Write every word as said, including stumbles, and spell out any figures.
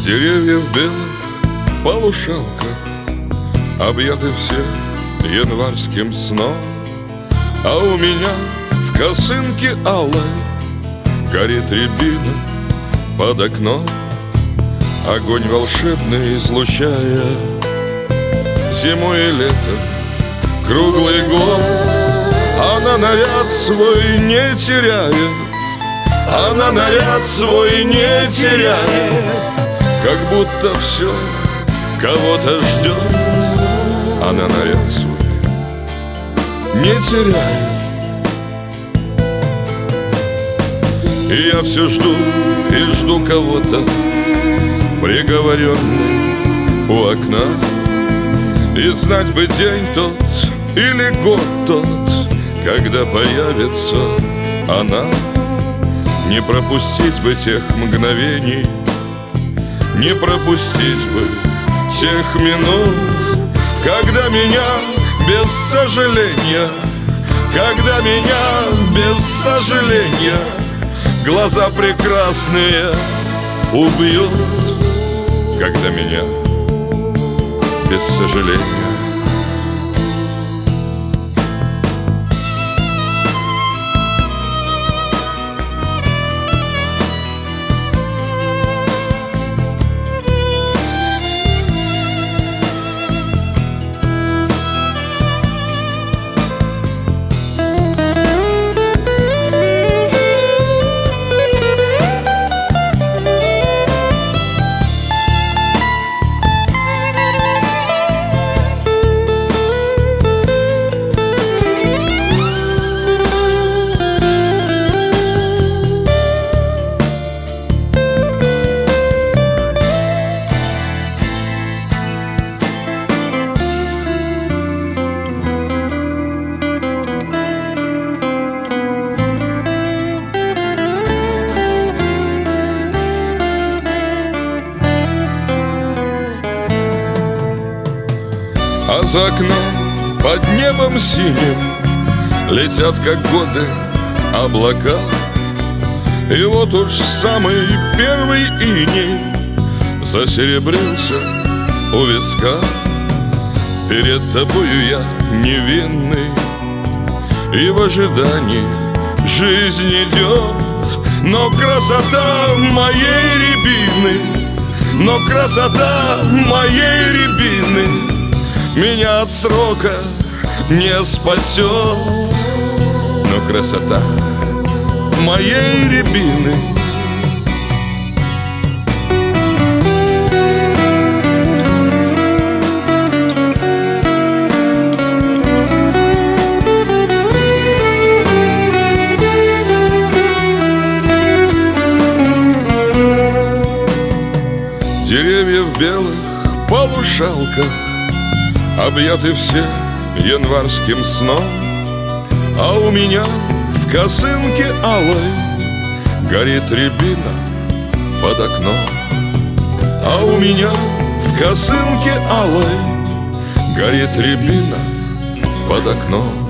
Деревья в белых полушалках объяты все январским сном, а у меня в косынке алой горит рябина под окном. Огонь волшебный излучая зиму и лето, круглый год. Она наряд свой не теряет, она наряд свой не теряет, как будто все кого-то ждет. Она наряд свой не теряет. И я все жду и жду кого-то, приговоренный у окна. И знать бы день тот или год тот, когда появится она. Не пропустить бы тех мгновений, не пропустить бы тех минут, когда меня без сожаления, когда меня без сожаления глаза прекрасные убьют, когда меня без сожаления. А за окном под небом синим летят, как годы, облака. И вот уж самый первый иней засеребрился у виска. Перед тобою я невинный, и в ожидании жизнь идет. Но красота моей рябины, но красота моей рябины меня от срока не спасет. Но красота моей рябины деревья в белых полушалках объяты все январским сном, а у меня в косынке алой горит рябина под окном. А у меня в косынке алой горит рябина под окном.